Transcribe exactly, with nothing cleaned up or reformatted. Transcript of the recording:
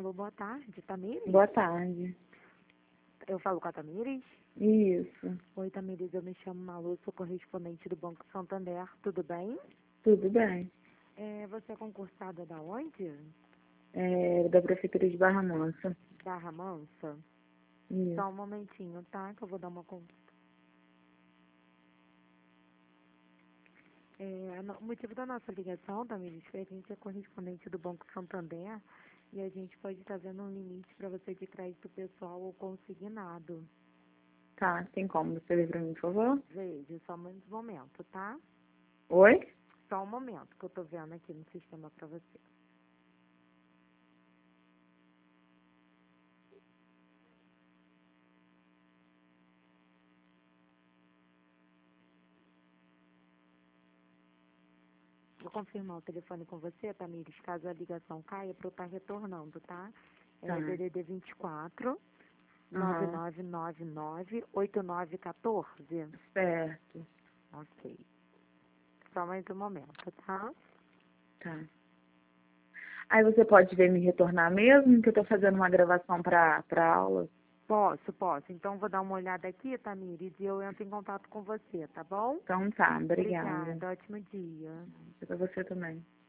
Alô, boa tarde, Tamires? Boa tarde. Eu falo com a Tamires? Isso. Oi, Tamires, eu me chamo Malu, sou correspondente do Banco Santander, tudo bem? Tudo bem. É, você é concursada da onde? É, da Prefeitura de Barra Mansa. Barra Mansa? Isso. Só um momentinho, tá? Que eu vou dar uma conta. É, no- o motivo da nossa ligação, Tamires, foi a gente é correspondente do Banco Santander e a gente pode estar vendo um limite para você de crédito pessoal ou consignado. Tá, tem como você ler pra mim, por favor? Veja, só um momento, tá? Oi? Só um momento que eu tô vendo aqui no sistema para você. Vou confirmar o telefone com você, Tamires, caso a ligação caia, para eu estar retornando, tá? Tá. É D D D vinte e quatro, nove Aham. nove nove nove, oito nove um quatro. Certo. Ok. Só mais um momento, tá? Tá. Aí você pode ver me retornar mesmo, que eu tô fazendo uma gravação pra, pra aula. Posso, posso. Então, vou dar uma olhada aqui, Tamires, e eu entro em contato com você, tá bom? Então tá, obrigada. Obrigada. Ótimo dia. Pra você também.